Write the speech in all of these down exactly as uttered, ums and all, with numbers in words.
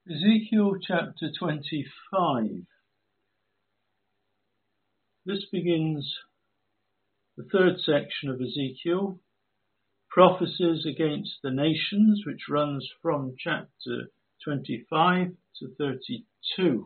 Ezekiel chapter twenty-five. This begins the third section of Ezekiel, prophecies against the nations, which runs from chapter twenty-five to thirty-two.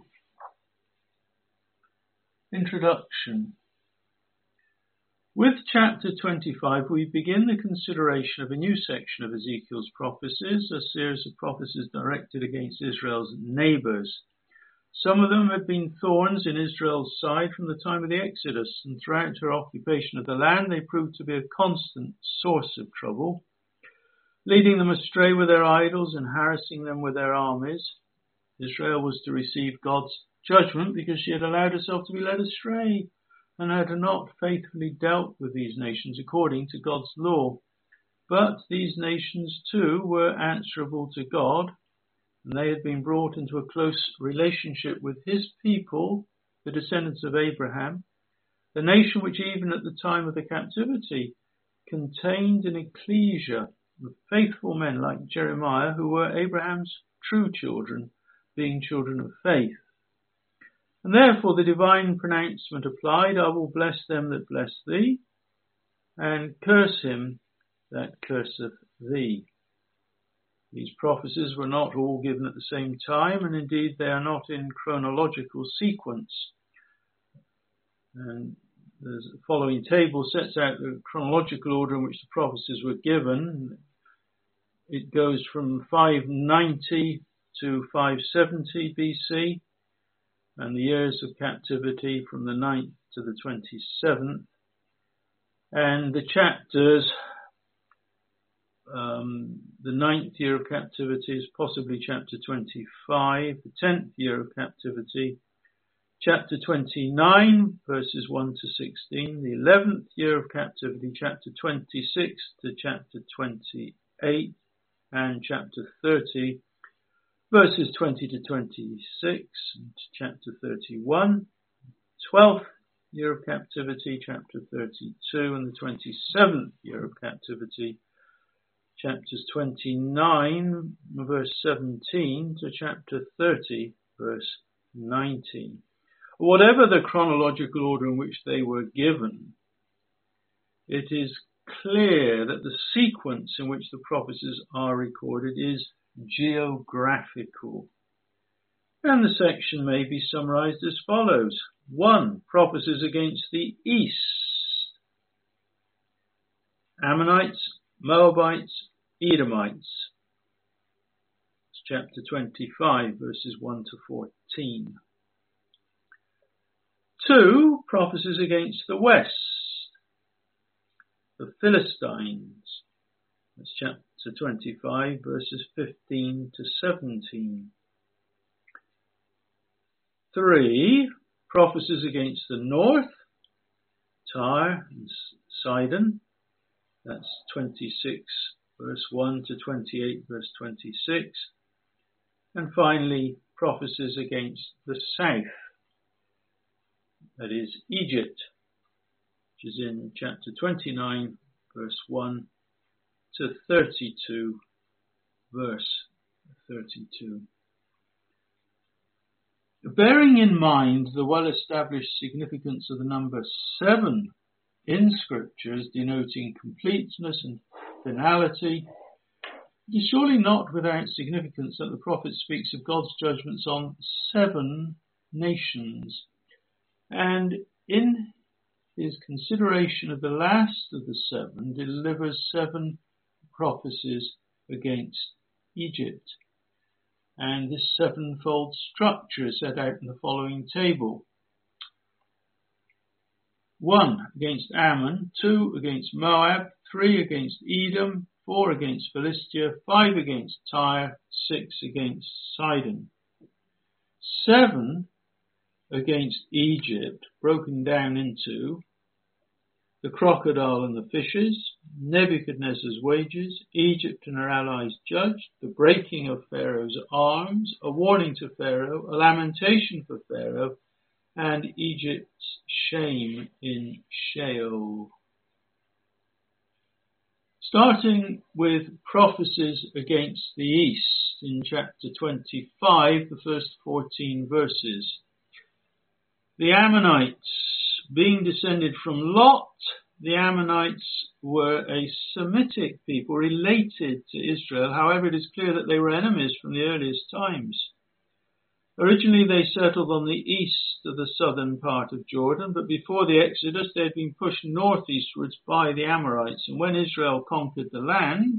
Introduction. With chapter twenty-five, we begin the consideration of a new section of Ezekiel's prophecies, a series of prophecies directed against Israel's neighbours. Some of them had been thorns in Israel's side from the time of the Exodus, and throughout her occupation of the land, they proved to be a constant source of trouble, leading them astray with their idols and harassing them with their armies. Israel was to receive God's judgment because she had allowed herself to be led astray and had not faithfully dealt with these nations according to God's law. But these nations too were answerable to God, and they had been brought into a close relationship with his people, the descendants of Abraham, the nation which even at the time of the captivity contained an ecclesia of faithful men like Jeremiah, who were Abraham's true children, being children of faith. And therefore the divine pronouncement applied, I will bless them that bless thee, and curse him that curseth thee. These prophecies were not all given at the same time, and indeed they are not in chronological sequence. And the following table sets out the chronological order in which the prophecies were given. It goes from five ninety to five seventy B C, and the years of captivity from the ninth to the twenty-seventh. And the chapters, um, the ninth year of captivity is possibly chapter twenty-five, the tenth year of captivity, chapter twenty-nine, verses one to sixteen, the eleventh year of captivity, chapter twenty-six to chapter twenty-eight, and chapter thirty, verses twenty to twenty-six, and chapter thirty-one, twelfth year of captivity, chapter thirty-two, and the twenty-seventh year of captivity, chapters twenty-nine, verse seventeen, to chapter thirty, verse nineteen. Whatever the chronological order in which they were given, it is clear that the sequence in which the prophecies are recorded is geographical. And the section may be summarized as follows. One, prophecies against the east. Ammonites, Moabites, Edomites. It's chapter twenty-five, verses one to fourteen. Two, prophecies against the west. The Philistines. That's chapter twenty-five, verses fifteen to seventeen. Three, prophecies against the north, Tyre and Sidon. That's twenty-six, verse one to twenty-eight, verse twenty-six. And finally, prophecies against the south, that is Egypt, which is in chapter twenty-nine, verse one to thirty-two, verse thirty-two. Bearing in mind the well-established significance of the number seven in scriptures, denoting completeness and finality, it is surely not without significance that the prophet speaks of God's judgments on seven nations, and in his consideration of the last of the seven delivers seven prophecies against Egypt. And this sevenfold structure is set out in the following table. One against Ammon, two against Moab, three against Edom, four against Philistia, five against Tyre, six against Sidon. Seven against Egypt, broken down into the crocodile and the fishes, Nebuchadnezzar's wages, Egypt and her allies judged, the breaking of Pharaoh's arms, a warning to Pharaoh, a lamentation for Pharaoh, and Egypt's shame in Sheol. Starting with prophecies against the east in chapter twenty-five, the first fourteen verses. The Ammonites, being descended from Lot, the Ammonites were a Semitic people related to Israel. However, it is clear that they were enemies from the earliest times. Originally, they settled on the east of the southern part of Jordan, but before the Exodus, they had been pushed northeastwards by the Amorites. And when Israel conquered the land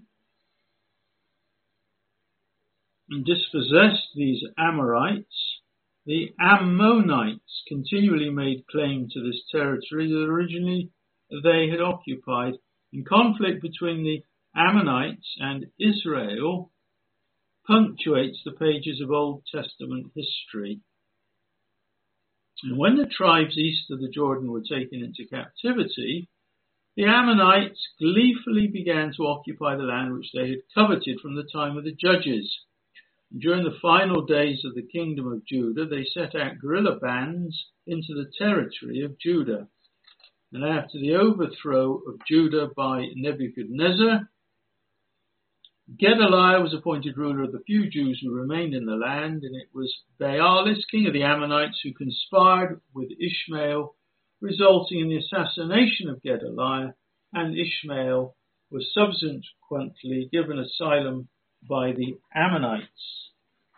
and dispossessed these Amorites, the Ammonites continually made claim to this territory that originally they had occupied, and conflict between the Ammonites and Israel punctuates the pages of Old Testament history. And when the tribes east of the Jordan were taken into captivity, the Ammonites gleefully began to occupy the land which they had coveted from the time of the judges. And during the final days of the kingdom of Judah, they set out guerrilla bands into the territory of Judah. And after the overthrow of Judah by Nebuchadnezzar, Gedaliah was appointed ruler of the few Jews who remained in the land, and it was Baalis, king of the Ammonites, who conspired with Ishmael, resulting in the assassination of Gedaliah, and Ishmael was subsequently given asylum by the Ammonites.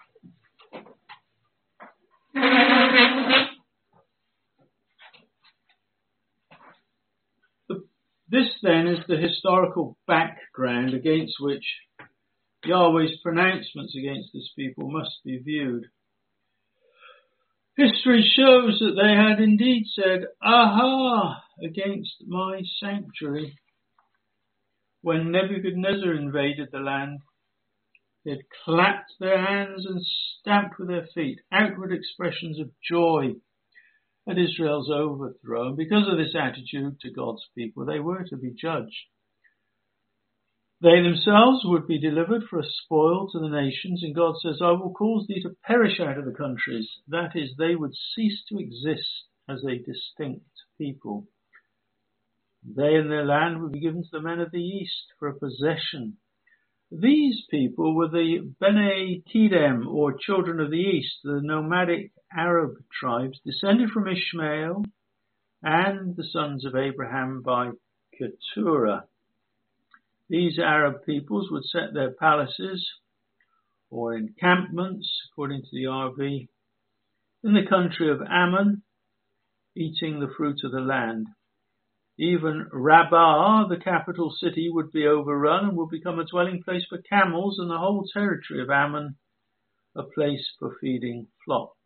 This then is the historical background against which Yahweh's pronouncements against this people must be viewed. History shows that they had indeed said, "Aha!" against my sanctuary. When Nebuchadnezzar invaded the land, they had clapped their hands and stamped with their feet, outward expressions of joy at Israel's overthrow. And because of this attitude to God's people, they were to be judged. They themselves would be delivered for a spoil to the nations, and God says, "I will cause thee to perish out of the countries." That is, they would cease to exist as a distinct people. They and their land would be given to the men of the east for a possession. These people were the Bnei Kedem, or children of the east, the nomadic Arab tribes descended from Ishmael and the sons of Abraham by Keturah. These Arab peoples would set their palaces or encampments, according to the R V, in the country of Ammon, eating the fruit of the land. Even Rabbah, the capital city, would be overrun and would become a dwelling place for camels, and the whole territory of Ammon a place for feeding flocks.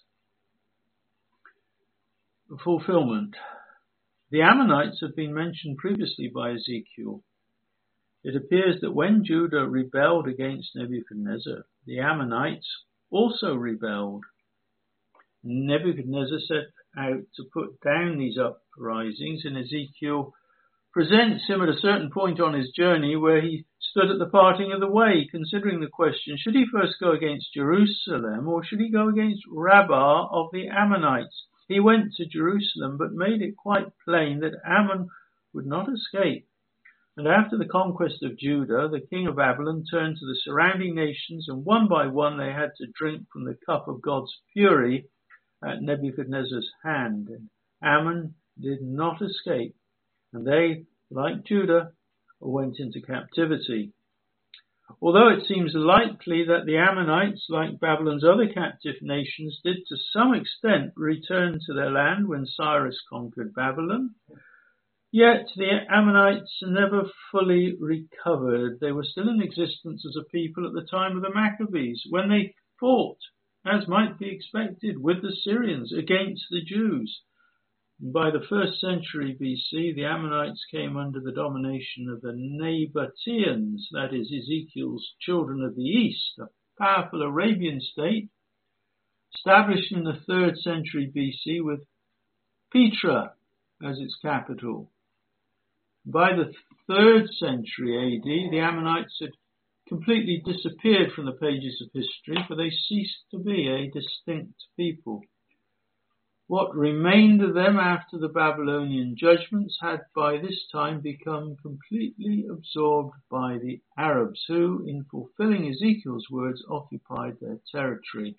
Fulfillment. The Ammonites have been mentioned previously by Ezekiel. It appears that when Judah rebelled against Nebuchadnezzar, the Ammonites also rebelled. Nebuchadnezzar set out to put down these uprisings, and Ezekiel presents him at a certain point on his journey where he stood at the parting of the way, considering the question, should he first go against Jerusalem or should he go against Rabbah of the Ammonites? He went to Jerusalem, but made it quite plain that Ammon would not escape. And after the conquest of Judah, the king of Babylon turned to the surrounding nations, and one by one they had to drink from the cup of God's fury at Nebuchadnezzar's hand. And Ammon did not escape, and they, like Judah, went into captivity. Although it seems likely that the Ammonites, like Babylon's other captive nations, did to some extent return to their land when Cyrus conquered Babylon, yet the Ammonites never fully recovered. They were still in existence as a people at the time of the Maccabees, when they fought, as might be expected, with the Syrians against the Jews. By the first century B C, the Ammonites came under the domination of the Nabateans, that is, Ezekiel's children of the east, a powerful Arabian state, established in the third century B C with Petra as its capital. By the third century A D, the Ammonites had completely disappeared from the pages of history, for they ceased to be a distinct people. What remained of them after the Babylonian judgments had by this time become completely absorbed by the Arabs, who, in fulfilling Ezekiel's words, occupied their territory.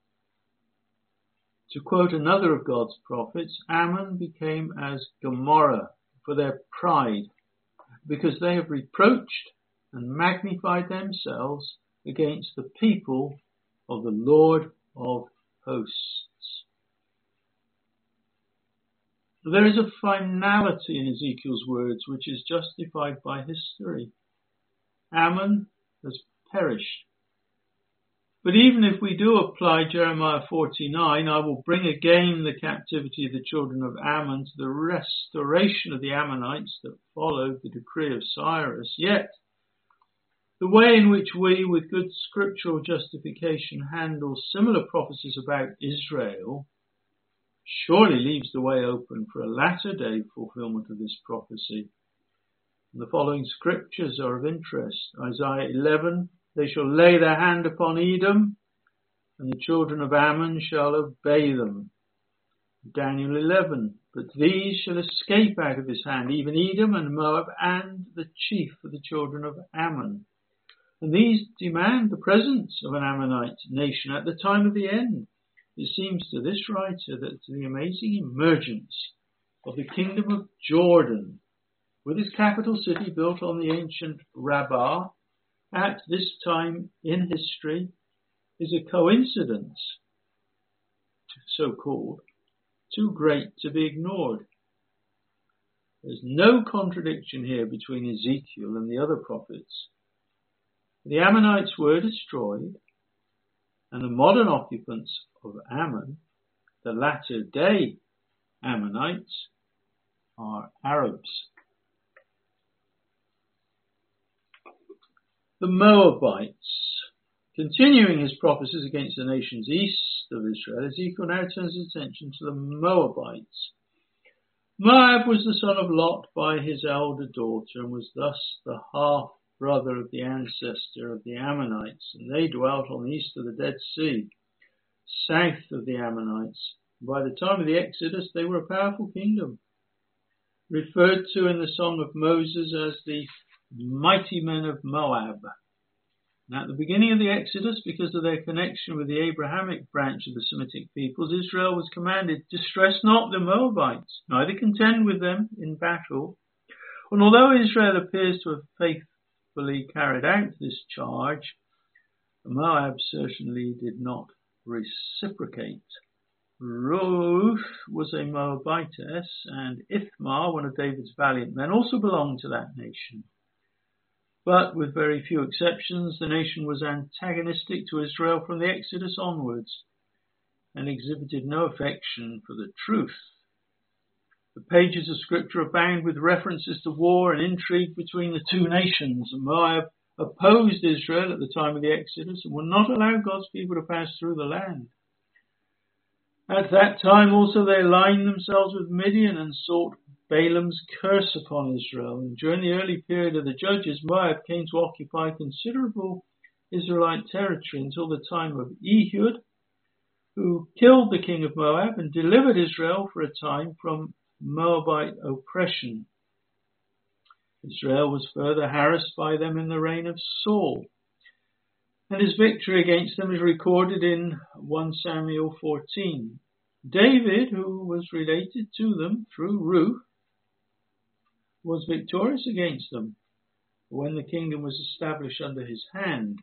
To quote another of God's prophets, Ammon became as Gomorrah for their pride, because they have reproached and magnified themselves against the people of the Lord of hosts. There is a finality in Ezekiel's words which is justified by history. Ammon has perished. But even if we do apply Jeremiah forty-nine, I will bring again the captivity of the children of Ammon to the restoration of the Ammonites that followed the decree of Cyrus. Yet, the way in which we, with good scriptural justification, handle similar prophecies about Israel surely leaves the way open for a latter day fulfillment of this prophecy. And the following scriptures are of interest. Isaiah eleven, they shall lay their hand upon Edom, and the children of Ammon shall obey them. Daniel eleven, but these shall escape out of his hand, even Edom and Moab and the chief of the children of Ammon. And these demand the presence of an Ammonite nation at the time of the end. It seems to this writer that the amazing emergence of the kingdom of Jordan, with its capital city built on the ancient Rabbah, at this time in history, is a coincidence, so called, too great to be ignored. There's no contradiction here between Ezekiel and the other prophets. The Ammonites were destroyed, and the modern occupants of Ammon, the latter day Ammonites, are Arabs. The Moabites. Continuing his prophecies against the nations east of Israel, Ezekiel now turns his attention to the Moabites. Moab was the son of Lot by his elder daughter, and was thus the half brother of the ancestor of the Ammonites, and they dwelt on the east of the Dead Sea, south of the Ammonites. By the time of the Exodus, they were a powerful kingdom, referred to in the Song of Moses as the mighty men of Moab. And at the beginning of the Exodus, because of their connection with the Abrahamic branch of the Semitic peoples, Israel was commanded, distress not the Moabites, neither contend with them in battle. And although Israel appears to have faithfully carried out this charge, Moab certainly did not reciprocate. Ruth was a Moabitess, and Ithmar, one of David's valiant men, also belonged to that nation. But with very few exceptions, the nation was antagonistic to Israel from the Exodus onwards, and exhibited no affection for the truth. The pages of scripture abound with references to war and intrigue between the two nations. Moab opposed Israel at the time of the Exodus and would not allow God's people to pass through the land. At that time also they aligned themselves with Midian and sought Balaam's curse upon Israel. And during the early period of the Judges, Moab came to occupy considerable Israelite territory until the time of Ehud, who killed the king of Moab and delivered Israel for a time from Moabite oppression. Israel was further harassed by them in the reign of Saul, and his victory against them is recorded in First Samuel fourteen. David, who was related to them through Ruth, was victorious against them when the kingdom was established under his hand.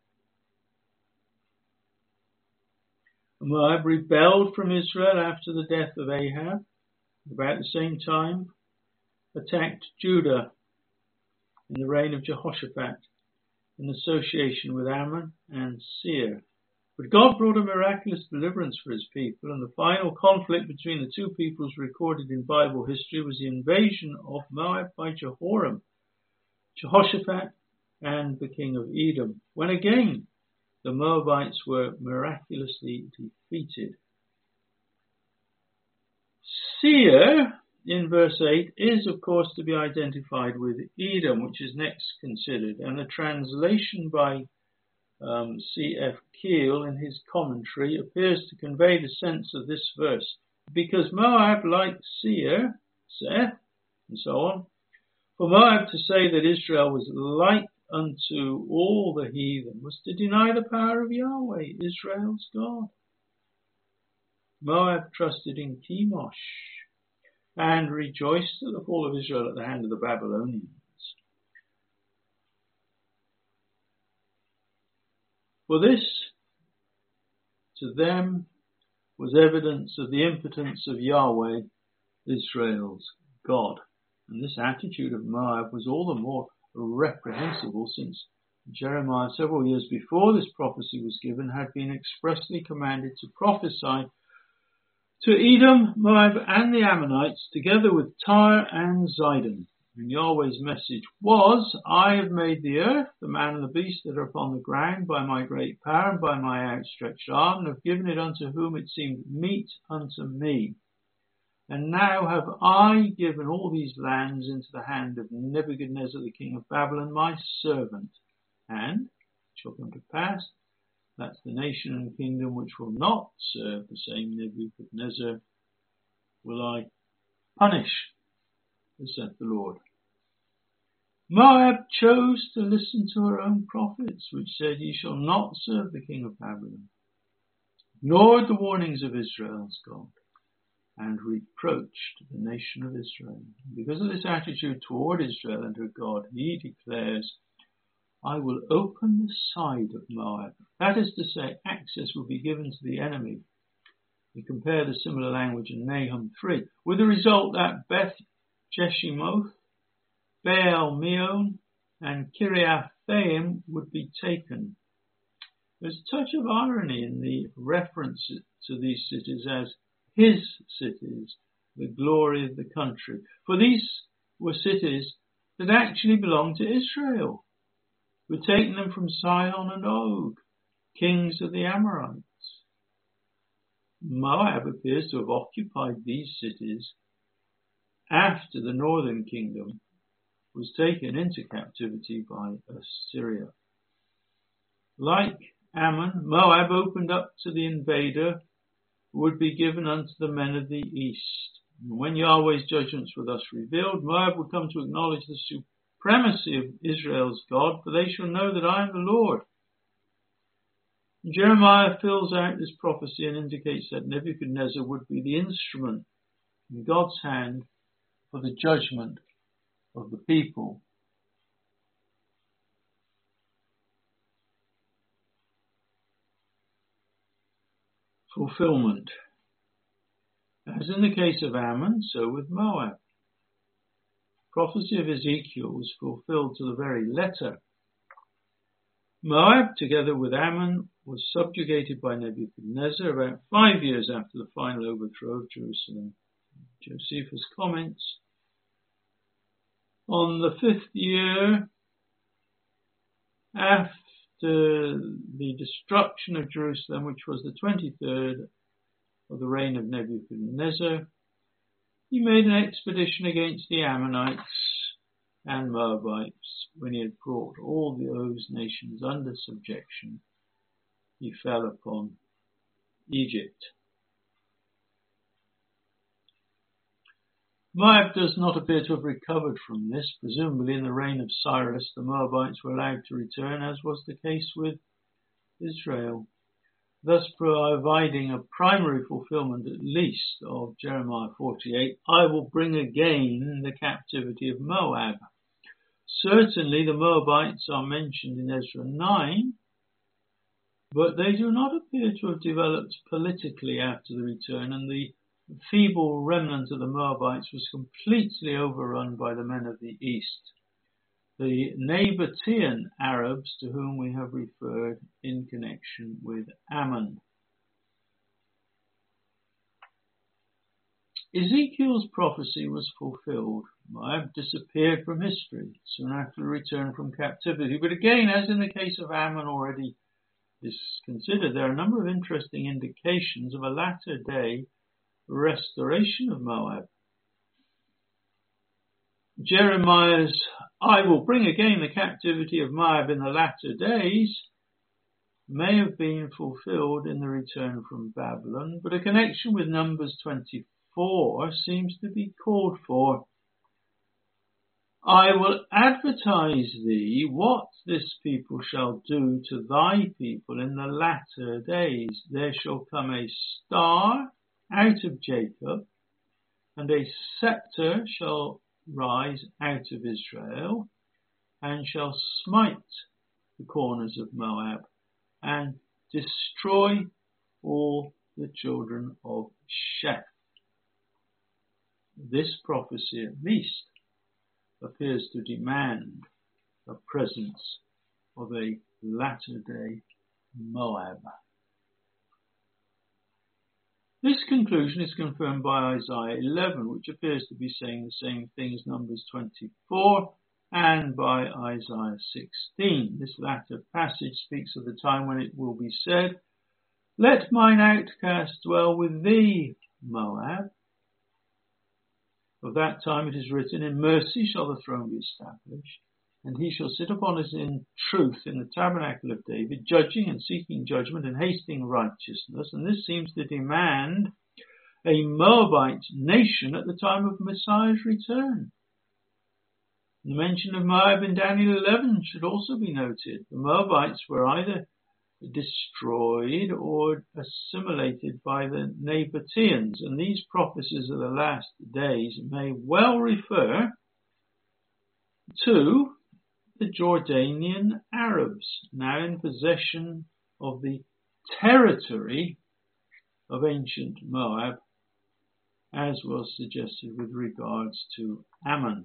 Moab rebelled from Israel after the death of Ahab, about the same time attacked Judah in the reign of Jehoshaphat in association with Ammon and Seir. But God brought a miraculous deliverance for his people, and the final conflict between the two peoples recorded in Bible history was the invasion of Moab by Jehoram, Jehoshaphat, and the king of Edom, when again the Moabites were miraculously defeated. Seir, in verse eight, is of course to be identified with Edom, which is next considered, and a translation by um, C F Keel in his commentary appears to convey the sense of this verse. because Moab, like Seir, Seth, and so on, for Moab to say that Israel was like unto all the heathen was to deny the power of Yahweh, Israel's God. Moab trusted in Chemosh and rejoiced at the fall of Israel at the hand of the Babylonians. For this, to them, was evidence of the impotence of Yahweh, Israel's God. And this attitude of Moab was all the more reprehensible since Jeremiah, several years before this prophecy was given, had been expressly commanded to prophesy to Edom, Moab, and the Ammonites, together with Tyre and Zidon. And Yahweh's message was, I have made the earth, the man and the beast that are upon the ground, by my great power and by my outstretched arm, and have given it unto whom it seemed meet unto me. And now have I given all these lands into the hand of Nebuchadnezzar the king of Babylon, my servant. And it shall come to pass, that's the nation and kingdom which will not serve the same Nebuchadnezzar, will I punish, saith the Lord. Moab chose to listen to her own prophets, which said, Ye shall not serve the king of Babylon, ignored the warnings of Israel's God, and reproached the nation of Israel. Because of this attitude toward Israel and her God, he declares, I will open the side of Moab. That is to say, access will be given to the enemy. We compare the similar language in Nahum three, with the result that Beth Jeshimoth, Baal Meon, and Kiriathaim would be taken. There's a touch of irony in the reference to these cities as his cities, the glory of the country. For these were cities that actually belonged to Israel. We're taking them from Sihon and Og, kings of the Amorites. Moab appears to have occupied these cities after the northern kingdom was taken into captivity by Assyria. Like Ammon, Moab opened up to the invader, would be given unto the men of the east. And when Yahweh's judgments were thus revealed, Moab would come to acknowledge the supremacy of Israel's God, for they shall know that I am the Lord. And Jeremiah fills out this prophecy and indicates that Nebuchadnezzar would be the instrument in God's hand for the judgment of the people. Fulfillment. As in the case of Ammon, so with Moab. Prophecy of Ezekiel was fulfilled to the very letter. Moab, together with Ammon, was subjugated by Nebuchadnezzar about five years after the final overthrow of Jerusalem. Josephus comments, on the fifth year after the destruction of Jerusalem, which was the twenty-third of the reign of Nebuchadnezzar, he made an expedition against the Ammonites and Moabites. When he had brought all those nations under subjection, he fell upon Egypt. Moab does not appear to have recovered from this. Presumably in the reign of Cyrus, the Moabites were allowed to return, as was the case with Israel, thus providing a primary fulfillment at least of Jeremiah forty-eight, I will bring again the captivity of Moab. Certainly the Moabites are mentioned in Ezra nine, but they do not appear to have developed politically after the return, and the feeble remnant of the Moabites was completely overrun by the men of the east, the Nabatean Arabs to whom we have referred in connection with Ammon. Ezekiel's prophecy was fulfilled. Moab disappeared from history soon after the return from captivity. But again, as in the case of Ammon already is considered, there are a number of interesting indications of a latter day restoration of Moab. Jeremiah's, I will bring again the captivity of Moab in the latter days, may have been fulfilled in the return from Babylon, but a connection with Numbers twenty-four seems to be called for. I will advertise thee what this people shall do to thy people in the latter days. There shall come a star out of Jacob, and a scepter shall rise out of Israel, and shall smite the corners of Moab, and destroy all the children of Sheth. This prophecy, at least, appears to demand the presence of a latter-day Moab. This conclusion is confirmed by Isaiah eleven, which appears to be saying the same thing as Numbers twenty-four, and by Isaiah sixteen. This latter passage speaks of the time when it will be said, "Let mine outcast dwell with thee, Moab." Of that time it is written, "In mercy shall the throne be established, and he shall sit upon it in truth in the tabernacle of David, judging and seeking judgment and hasting righteousness." And this seems to demand a Moabite nation at the time of Messiah's return. The mention of Moab in Daniel eleven should also be noted. The Moabites were either destroyed or assimilated by the Nabateans, and these prophecies of the last days may well refer to the Jordanian Arabs, now in possession of the territory of ancient Moab, as was suggested with regards to Ammon.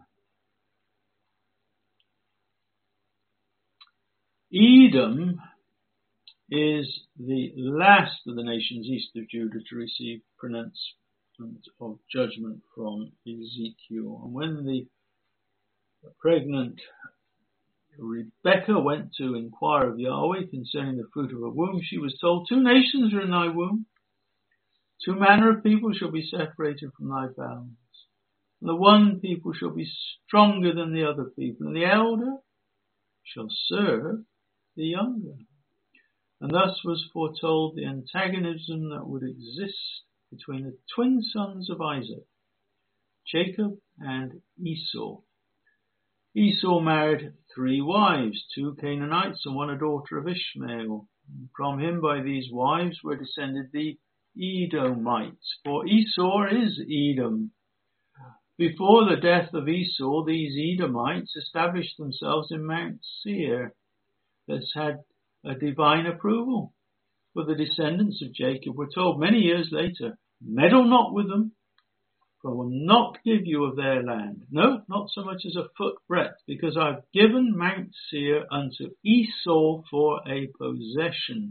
Edom is the last of the nations east of Judah to receive pronouncement of judgment from Ezekiel. And when the pregnant Rebekah went to inquire of Yahweh concerning the fruit of her womb, she was told, "Two nations are in thy womb. Two manner of people shall be separated from thy bounds. And the one people shall be stronger than the other people, and the elder shall serve the younger." And thus was foretold the antagonism that would exist between the twin sons of Isaac, Jacob and Esau. Esau married three wives, two Canaanites and one a daughter of Ishmael. And from him by these wives were descended the Edomites, for Esau is Edom. Before the death of Esau, these Edomites established themselves in Mount Seir. This had a divine approval, for the descendants of Jacob were told many years later, "Meddle not with them, for I will not give you of their land, no, not so much as a foot breadth, because I have given Mount Seir unto Esau for a possession."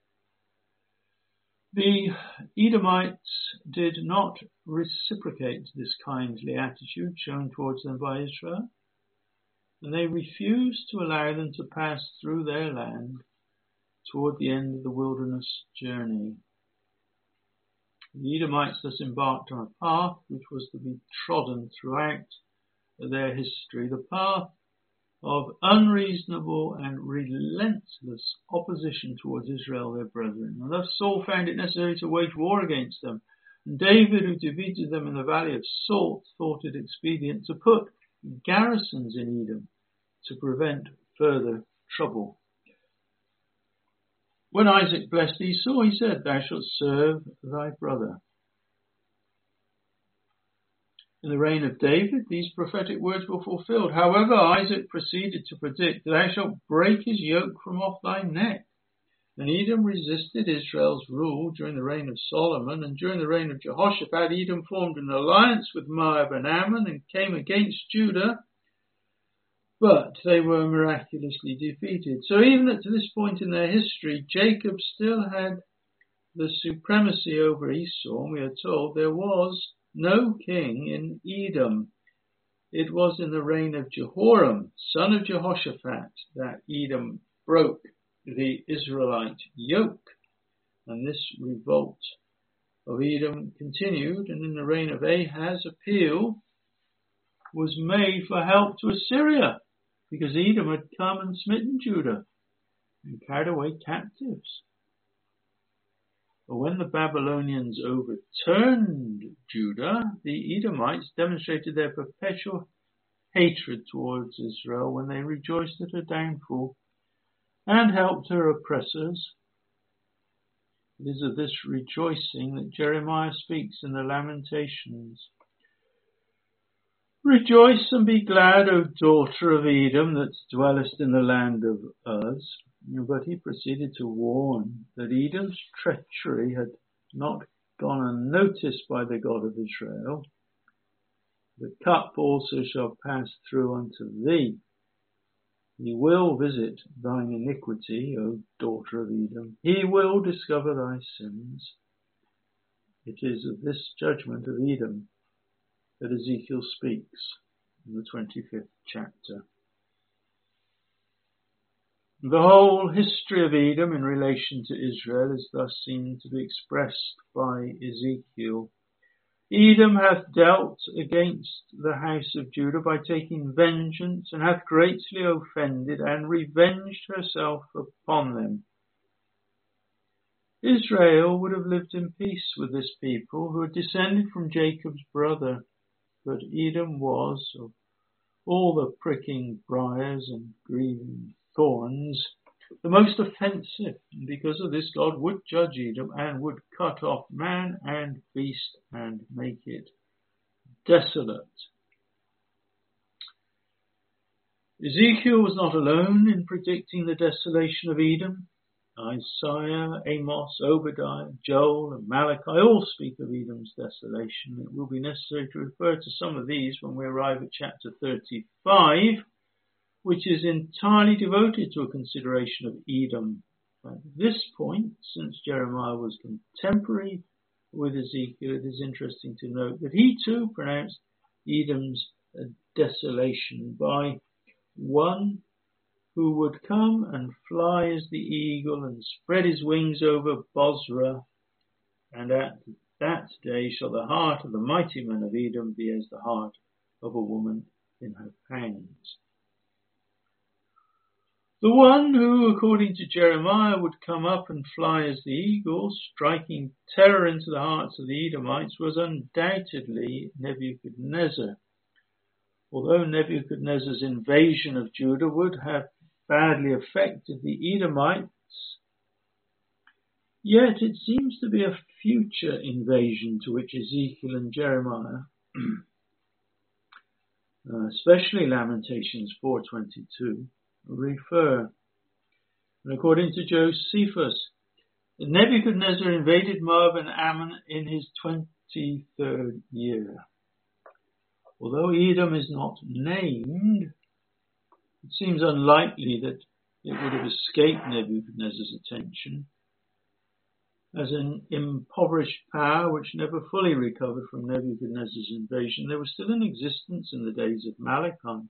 The Edomites did not reciprocate this kindly attitude shown towards them by Israel, and they refused to allow them to pass through their land toward the end of the wilderness journey. The Edomites thus embarked on a path which was to be trodden throughout their history, the path of unreasonable and relentless opposition towards Israel, their brethren. And thus Saul found it necessary to wage war against them. And David, who defeated them in the Valley of Salt, thought it expedient to put garrisons in Edom to prevent further trouble. When Isaac blessed Esau, he said, "Thou shalt serve thy brother." In the reign of David, these prophetic words were fulfilled. However, Isaac proceeded to predict, "Thou shalt break his yoke from off thy neck." And Edom resisted Israel's rule during the reign of Solomon, and during the reign of Jehoshaphat, Edom formed an alliance with Moab and Ammon and came against Judah, but they were miraculously defeated. So even at this point in their history, Jacob still had the supremacy over Esau, and we are told there was no king in Edom. It was in the reign of Jehoram, son of Jehoshaphat, that Edom broke the Israelite yoke, and this revolt of Edom continued, and in the reign of Ahaz, appeal was made for help to Assyria, because Edom had come and smitten Judah. and carried away captives. But when the Babylonians overturned Judah, the Edomites demonstrated their perpetual hatred towards Israel when they rejoiced at her downfall and helped her oppressors. It is of this rejoicing that Jeremiah speaks in the Lamentations. Rejoice and be glad, O daughter of Edom, that dwellest in the land of Uz. But he proceeded to warn that Edom's treachery had not gone unnoticed by the God of Israel. The cup also shall pass through unto thee. He will visit thine iniquity, O daughter of Edom. He will discover thy sins. It is of this judgment of Edom that Ezekiel speaks in the twenty-fifth chapter. The whole history of Edom in relation to Israel is thus seen to be expressed by Ezekiel. Edom hath dealt against the house of Judah by taking vengeance, and hath greatly offended, and revenged herself upon them. Israel would have lived in peace with this people, who had descended from Jacob's brother, but Edom was, of all the pricking briars and grieving thorns, the most offensive, and because of this God would judge Edom and would cut off man and beast and make it desolate. Ezekiel was not alone in predicting the desolation of Edom. Isaiah, Amos, Obadiah, Joel and Malachi all speak of Edom's desolation. It will be necessary to refer to some of these when we arrive at chapter thirty-five, which is entirely devoted to a consideration of Edom. At this point, since Jeremiah was contemporary with Ezekiel, it is interesting to note that he too pronounced Edom's desolation by one who would come and fly as the eagle and spread his wings over Bozrah, and at that day shall the heart of the mighty men of Edom be as the heart of a woman in her pangs. The one who, according to Jeremiah, would come up and fly as the eagle, striking terror into the hearts of the Edomites, was undoubtedly Nebuchadnezzar. Although Nebuchadnezzar's invasion of Judah would have badly affected the Edomites, yet it seems to be a future invasion to which Ezekiel and Jeremiah, uh, especially Lamentations four twenty-two, refer. And according to Josephus, Nebuchadnezzar invaded Moab and Ammon in his twenty-third year. Although Edom is not named, it seems unlikely that it would have escaped Nebuchadnezzar's attention. As an impoverished power which never fully recovered from Nebuchadnezzar's invasion, they were still in existence in the days of Malachi.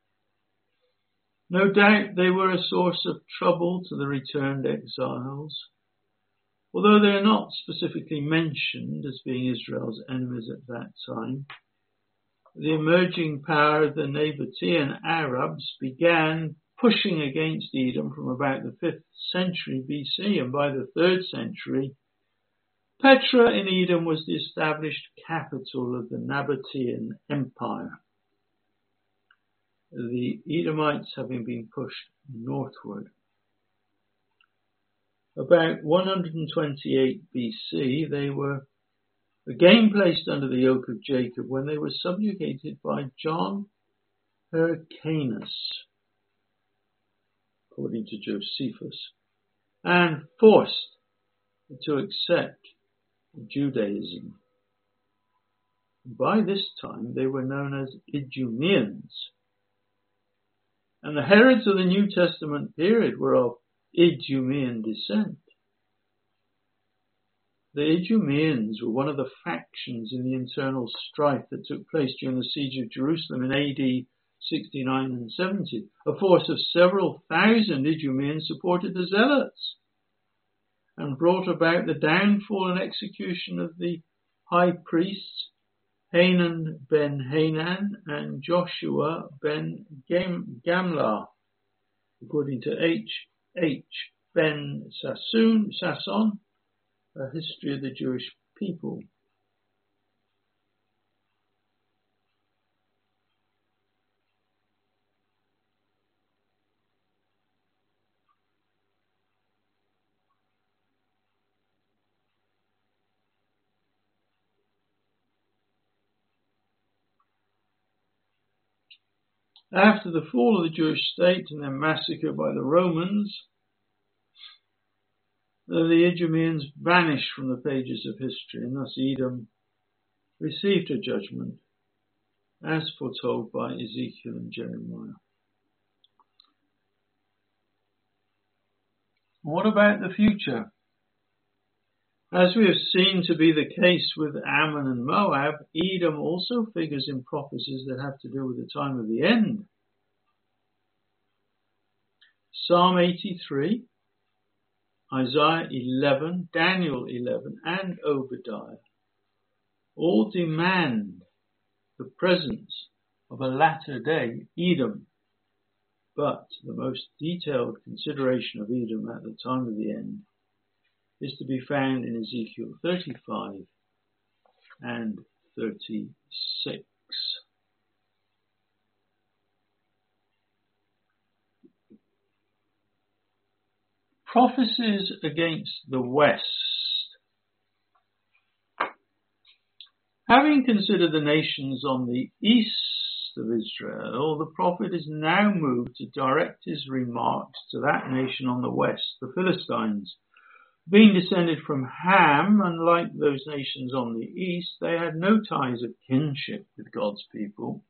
No doubt they were a source of trouble to the returned exiles, although they are not specifically mentioned as being Israel's enemies at that time. The emerging power of the Nabatean Arabs began pushing against Edom from about the fifth century B C, and by the third century, Petra in Edom was the established capital of the Nabatean Empire, the Edomites having been pushed northward. About one hundred twenty-eight B C, they were again placed under the yoke of Jacob when they were subjugated by John Hyrcanus, according to Josephus, and forced to accept Judaism. By this time, they were known as Idumeans, and the Herods of the New Testament period were of Idumean descent. The Idumeans were one of the factions in the internal strife that took place during the siege of Jerusalem in A D sixty-nine and seventy. A force of several thousand Idumeans supported the Zealots and brought about the downfall and execution of the high priests Hanan ben Hanan and Joshua ben Gamlah, according to H. H. Ben Sassoon, Sasson, A History of the Jewish People. After the fall of the Jewish state and their massacre by the Romans, the Idumeans vanished from the pages of history, and thus Edom received a judgment, as foretold by Ezekiel and Jeremiah. What about the future? As we have seen to be the case with Ammon and Moab, Edom also figures in prophecies that have to do with the time of the end. Psalm eighty-three, Isaiah eleven, Daniel eleven, and Obadiah all demand the presence of a latter-day Edom, but the most detailed consideration of Edom at the time of the end is to be found in Ezekiel thirty-five and thirty-six. Prophecies against the West. Having considered the nations on the east of Israel, the prophet is now moved to direct his remarks to that nation on the west, the Philistines. Being descended from Ham, unlike those nations on the east, they had no ties of kinship with God's people.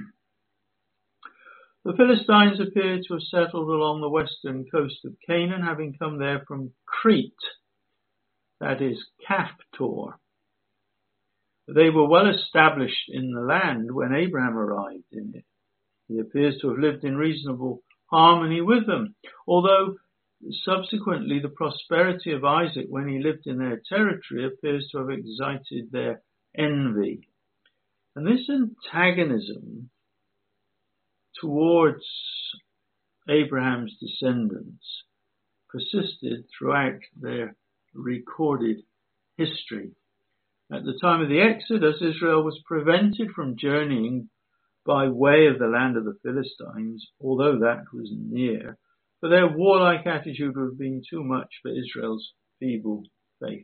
The Philistines appear to have settled along the western coast of Canaan, having come there from Crete, that is, Caphtor. They were well established in the land when Abraham arrived in it. He appears to have lived in reasonable harmony with them, although subsequently the prosperity of Isaac when he lived in their territory appears to have excited their envy. And this antagonism towards Abraham's descendants persisted throughout their recorded history. At the time of the Exodus, Israel was prevented from journeying by way of the land of the Philistines, although that was near, for their warlike attitude would have been too much for Israel's feeble faith.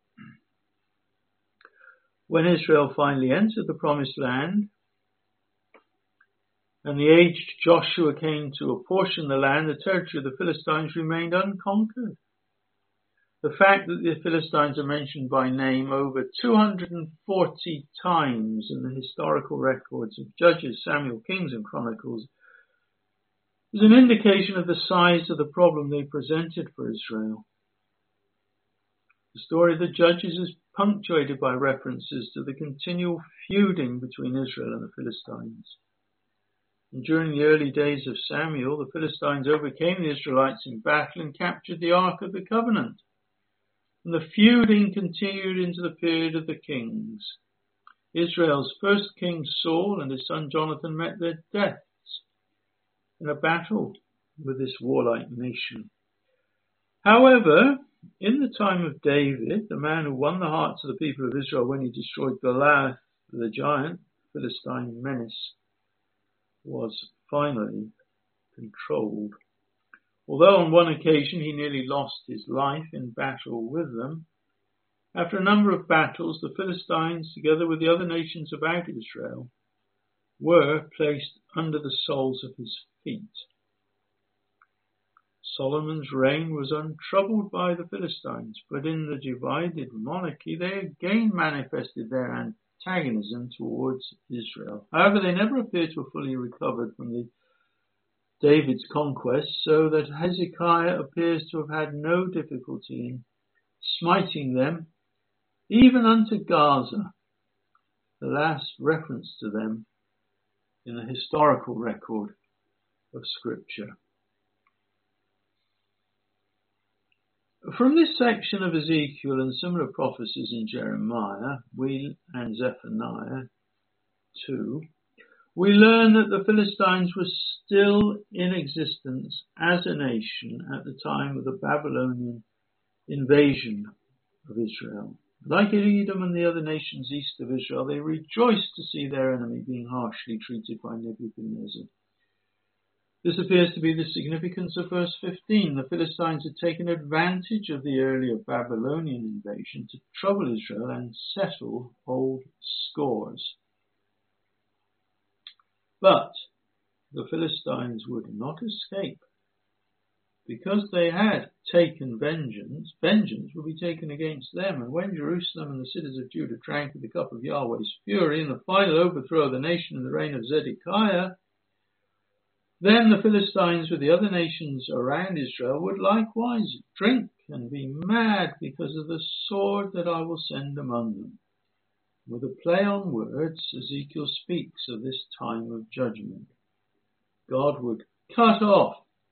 When Israel finally entered the promised land, and the aged Joshua came to apportion the land, the territory of the Philistines remained unconquered. The fact that the Philistines are mentioned by name over two hundred forty times in the historical records of Judges, Samuel, Kings and Chronicles is an indication of the size of the problem they presented for Israel. The story of the Judges is punctuated by references to the continual feuding between Israel and the Philistines. And during the early days of Samuel, the Philistines overcame the Israelites in battle and captured the Ark of the Covenant. And the feuding continued into the period of the kings. Israel's first king Saul and his son Jonathan met their deaths in a battle with this warlike nation. However, in the time of David, the man who won the hearts of the people of Israel when he destroyed Goliath the giant, Philistine menace, was finally controlled. Although on one occasion he nearly lost his life in battle with them, after a number of battles, the Philistines, together with the other nations about Israel, were placed under the soles of his feet. Solomon's reign was untroubled by the Philistines, but in the divided monarchy they again manifested their antagonism towards Israel. However, they never appear to have fully recovered from the David's conquest, so that Hezekiah appears to have had no difficulty in smiting them, even unto Gaza, the last reference to them in the historical record of Scripture. From this section of Ezekiel and similar prophecies in Jeremiah we and Zephaniah too, we learn that the Philistines were still in existence as a nation at the time of the Babylonian invasion of Israel. Like Edom and the other nations east of Israel, they rejoiced to see their enemy being harshly treated by Nebuchadnezzar. This appears to be the significance of verse fifteen. The Philistines had taken advantage of the earlier Babylonian invasion to trouble Israel and settle old scores. But the Philistines would not escape. Because they had taken vengeance, vengeance would be taken against them. And when Jerusalem and the cities of Judah drank of the cup of Yahweh's fury in the final overthrow of the nation in the reign of Zedekiah, then the Philistines with the other nations around Israel would likewise drink and be mad because of the sword that I will send among them. With a play on words, Ezekiel speaks of this time of judgment. God would cut off,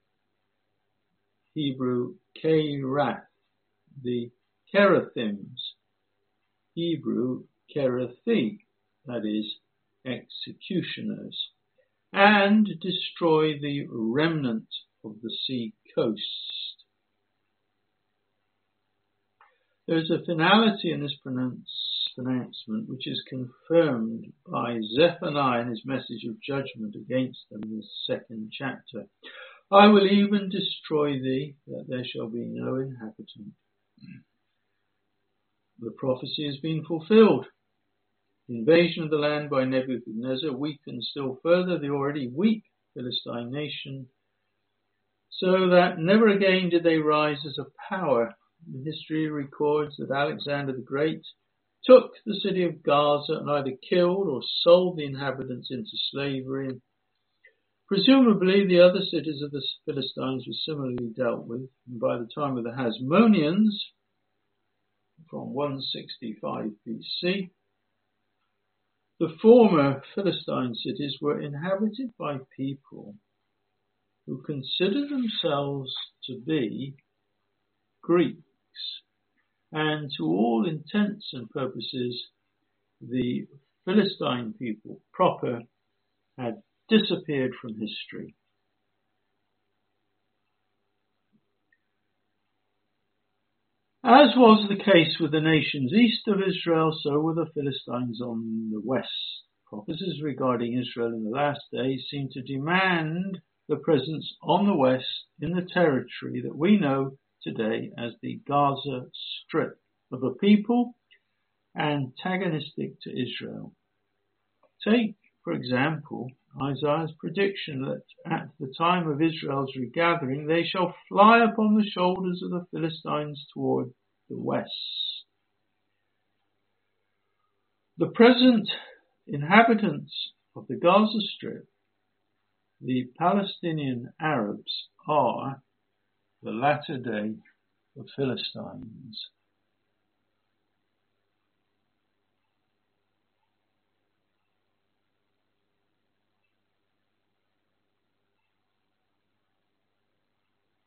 Hebrew Kerath, the Kerethims, Hebrew Kerethi, that is, executioners, and destroy the remnant of the sea coast. There is a finality in this pronouncement which is confirmed by Zephaniah in his message of judgment against them in the second chapter. I will even destroy thee, that there shall be no inhabitant. The prophecy has been fulfilled. The invasion of the land by Nebuchadnezzar weakened still further the already weak Philistine nation, so that never again did they rise as a power. History records that Alexander the Great took the city of Gaza and either killed or sold the inhabitants into slavery. Presumably the other cities of the Philistines were similarly dealt with, and by the time of the Hasmoneans, from one sixty-five B C, the former Philistine cities were inhabited by people who considered themselves to be Greeks, and to all intents and purposes, the Philistine people proper had disappeared from history. As was the case with the nations east of Israel, so were the Philistines on the west. Prophecies regarding Israel in the last days seem to demand the presence on the west in the territory that we know today as the Gaza Strip of a people antagonistic to Israel. Take, for example, Isaiah's prediction that at the time of Israel's regathering they shall fly upon the shoulders of the Philistines toward the west. The present inhabitants of the Gaza Strip, the Palestinian Arabs, are the latter day Philistines.